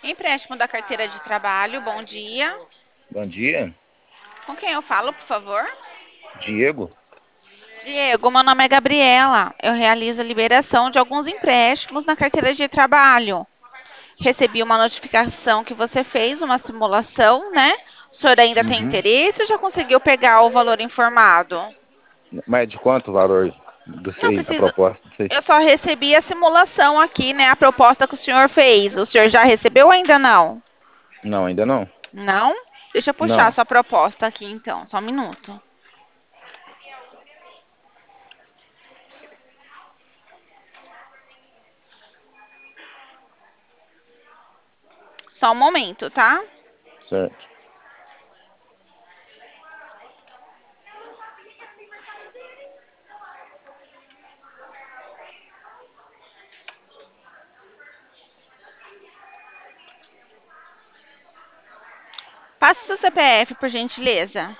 Empréstimo da carteira de trabalho, bom dia. Bom dia, Com quem eu falo, por favor? Diego. Diego, meu nome é Gabriela. Eu realizo a liberação de alguns empréstimos na carteira de trabalho. Recebi uma notificação que você fez uma simulação, né? O senhor ainda tem Uhum. interesse ou já conseguiu pegar o valor informado? Mas de quanto o valor Não a precisa. proposta de vocês? Eu só recebi a simulação aqui, né? A proposta que o senhor fez. O senhor já recebeu ou ainda não? Não, ainda não. Não? Deixa eu puxar a Não, sua proposta aqui, então. Só um minuto. Só um momento, tá? certo. Passa o seu CPF, por gentileza.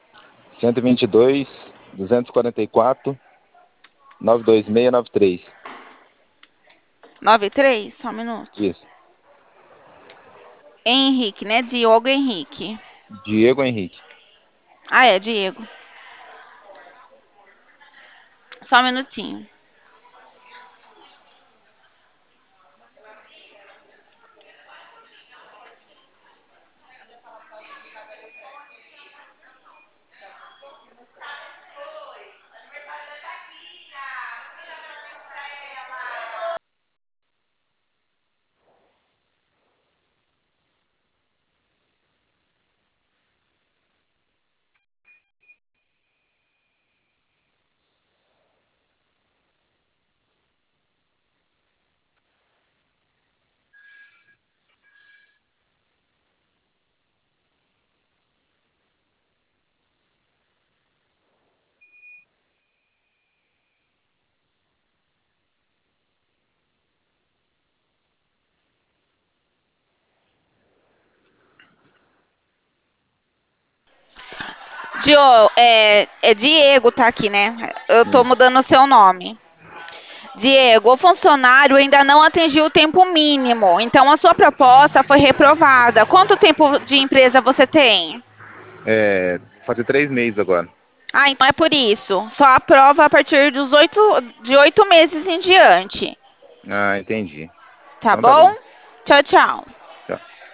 122, 244, 92693. 93, só um minuto. Isso. Henrique, né? Diogo Henrique. Diego Henrique. Ah, é, Diego. Só um minutinho. É Diego, tá aqui, né? Eu tô Isso. mudando o seu nome. Diego, o funcionário ainda não atingiu o tempo mínimo, então a sua proposta foi reprovada. Quanto tempo de empresa você tem? Fazer 3 meses agora. Ah, então é por isso. Só aprova a partir de 8 meses em diante. Ah, entendi. Tá Então tá bom? bom. Tchau, tchau.